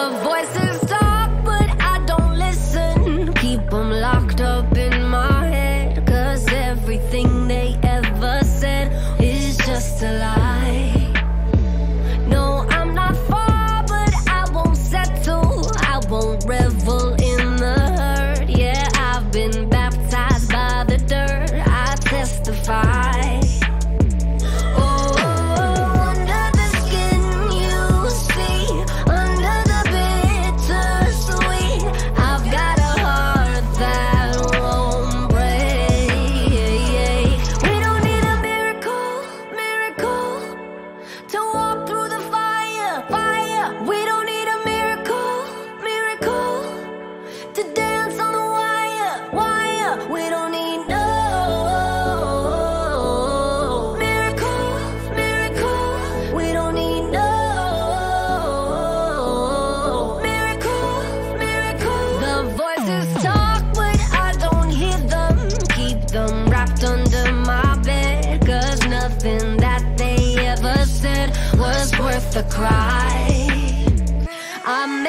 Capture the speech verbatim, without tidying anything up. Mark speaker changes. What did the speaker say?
Speaker 1: The voices talk, but I don't listen. Keep them locked up in my head, 'cause everything they ever said is just a lie. No, I'm not far, but I won't settle. I won't revel in the hurt. Yeah, I've been baptized by the dirt. I testify. Under my bed, 'cause nothing that they ever said was worth the cry. I'm